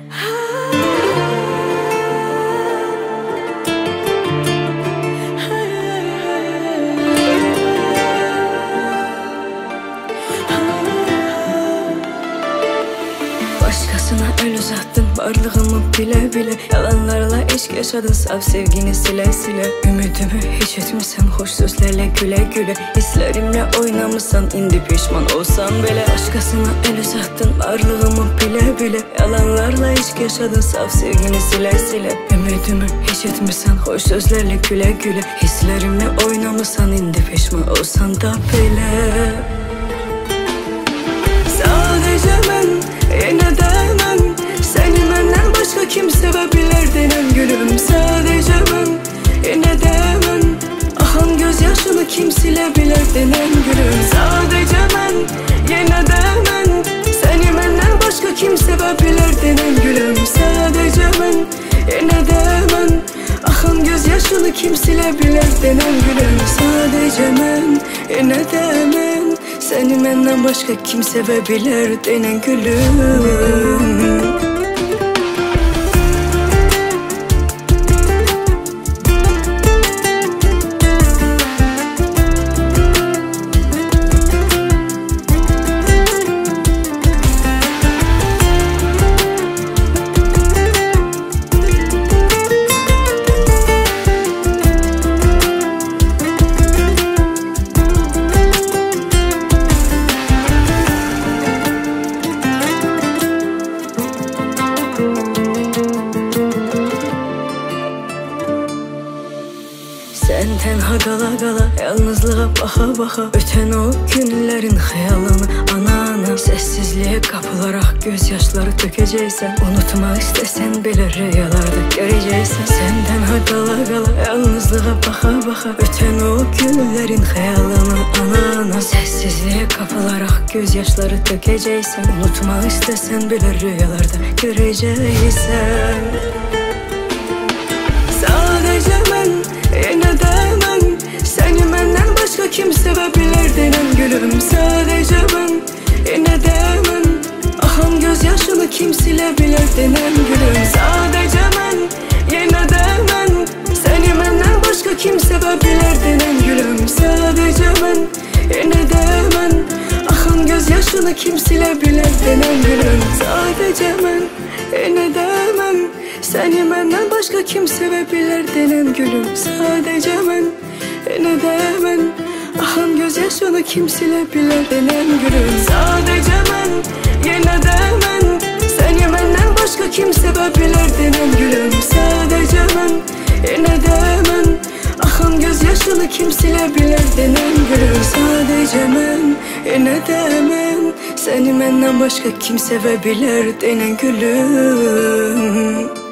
Başkasına el uzattın varlığımı bile bile. Yalanlarla eşk yaşadın saf sevgini sile sile. Ümidimi hiç etmişsen hoş sözlerle güle güle. Hislerimle oynamışsan indi pişman olsan bile. Başkasına el uzattın varlığımı bile bile. Yalanlarla eşk yaşadın saf sevgini sile sile. Ümidimi hiç etmişsen hoş sözlerle güle güle. Hislerimle oynamışsan indi pişman olsan da bile. Sadece ben yine de ben seni benden başka kim sevebilir denen gülüm. Sadece ben yine de ben akan gözyaşını kim silebilir denen gülüm. Sadece ben yine de ben seni benden başka kim sevebilir denen gülüm. Sadece ben yine de ben akan gözyaşını kim silebilir denen gülüm. Sadece ben yine de ben seni benden başka kim sevebilir denen gülüm. Sen tenha qala qala, yalnızlığa baxa baxa, ötən o günlərin xəyalını ana-ana. Səssizliyə qapılaraq gözyaşları tökəcəksən, unutmaq istəsən belə rüyalarda görəcəksən. Sən tenha qala qala, yalnızlığa baxa baxa, ötən o günlərin xəyalını ana-ana. Səssizliyə qapılaraq gözyaşları tökəcəksən, unutmaq istəsən belə rüyalarda görəcəksən. Sadece ben yine de ben seni benden başka kim sevebilir denen gülüm. Sadece ben yine de ben akan gözyaşını kim silebilir denen gülüm. Sadece ben yine de ben seni benden başka kim sevebilir denen gülüm. Sadece ben yine de ben akan gözyaşını kim silebilir denen gülüm. Sadece ben yine de ben seni benden başka kim sevebilir denen gülüm. Sadece ben yine de ben akan gözyaşını kim silebilir denen gülüm. Sadece ben yine de ben seni benden başka kim sevebilir denen gülüm. Sadece ben yine de ben akan gözyaşını kim silebilir denen gülüm. Sadece ben yine de ben seni benden başka kim sevebilir denen gülüm.